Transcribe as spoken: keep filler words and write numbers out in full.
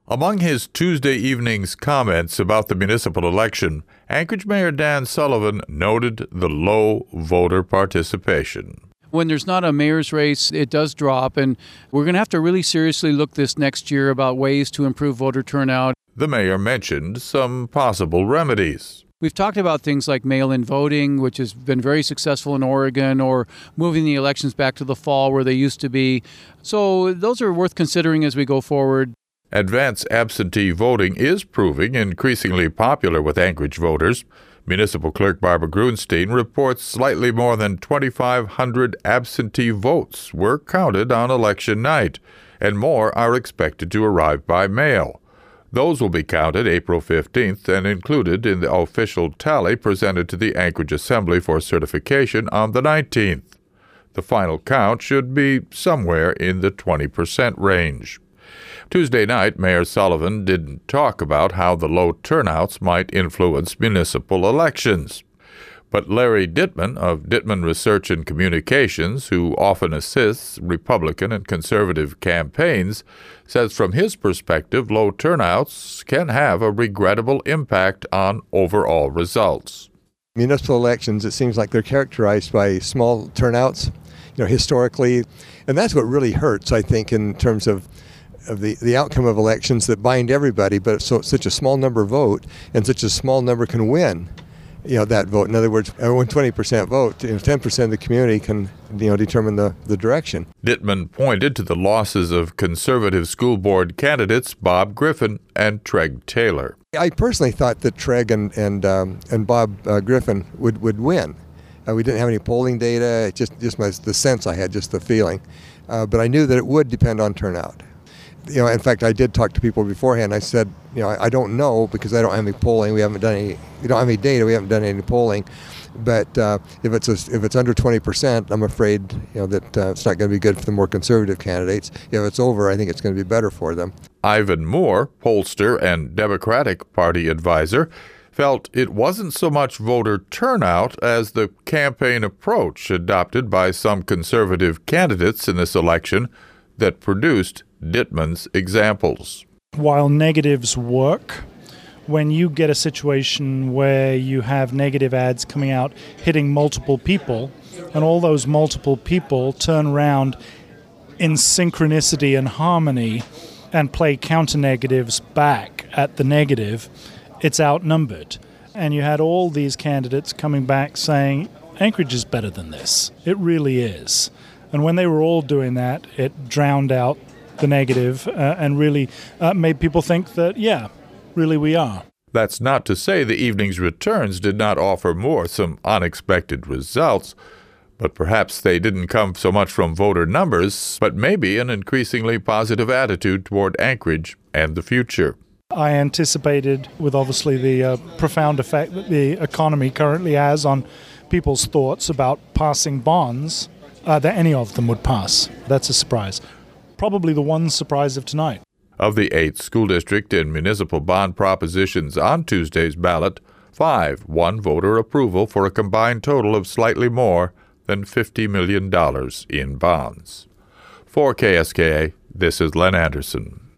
Among his Tuesday evening's comments about the municipal election, Anchorage Mayor Dan Sullivan noted the low voter participation. When there's not a mayor's race, it does drop, and we're going to have to really seriously look this next year about ways to improve voter turnout. The mayor mentioned some possible remedies. We've talked about things like mail-in voting, which has been very successful in Oregon, or moving the elections back to the fall where they used to be. So those are worth considering as we go forward. Advance absentee voting is proving increasingly popular with Anchorage voters. Municipal Clerk Barbara Grunstein reports slightly more than twenty-five hundred absentee votes were counted on election night, and more are expected to arrive by mail. Those will be counted April fifteenth and included in the official tally presented to the Anchorage Assembly for certification on the nineteenth. The final count should be somewhere in the twenty percent range. Tuesday night, Mayor Sullivan didn't talk about how the low turnouts might influence municipal elections. But Larry Dittman of Dittman Research and Communications, who often assists Republican and conservative campaigns, says from his perspective, low turnouts can have a regrettable impact on overall results. Municipal elections, it seems like they're characterized by small turnouts, you know, historically, and that's what really hurts, I think, in terms of of the, the outcome of elections that bind everybody, but so such a small number vote and such a small number can win, you know, that vote. In other words, when twenty percent vote, you know, ten percent of the community can, you know, determine the, the direction. Dittman pointed to the losses of conservative school board candidates Bob Griffin and Treg Taylor. I personally thought that Treg and and um, and Bob uh, Griffin would, would win. Uh, we didn't have any polling data, just just my, the sense I had, just the feeling. Uh, but I knew that it would depend on turnout. You know, in fact, I did talk to people beforehand. I said, you know, I, I don't know because I don't have any polling. We haven't done any. We don't have any data. We haven't done any polling. But uh, if it's a, if it's under twenty percent, I'm afraid, you know, that uh, it's not going to be good for the more conservative candidates. If it's over, I think it's going to be better for them. Ivan Moore, pollster and Democratic Party advisor, felt it wasn't so much voter turnout as the campaign approach adopted by some conservative candidates in this election that produced Dittman's examples. While negatives work, when you get a situation where you have negative ads coming out hitting multiple people, and all those multiple people turn around in synchronicity and harmony and play counter-negatives back at the negative, it's outnumbered. And you had all these candidates coming back saying, Anchorage is better than this. It really is. And when they were all doing that, it drowned out the negative uh, and really uh, made people think that, yeah, really we are. That's not to say the evening's returns did not offer Moore some unexpected results, but perhaps they didn't come so much from voter numbers, but maybe an increasingly positive attitude toward Anchorage and the future. I anticipated, with obviously the uh, profound effect that the economy currently has on people's thoughts about passing bonds, uh, that any of them would pass. That's a surprise. Probably the one surprise of tonight. Of the eight school district and municipal bond propositions on Tuesday's ballot, five won voter approval for a combined total of slightly more than fifty million dollars in bonds. For K S K A, this is Len Anderson.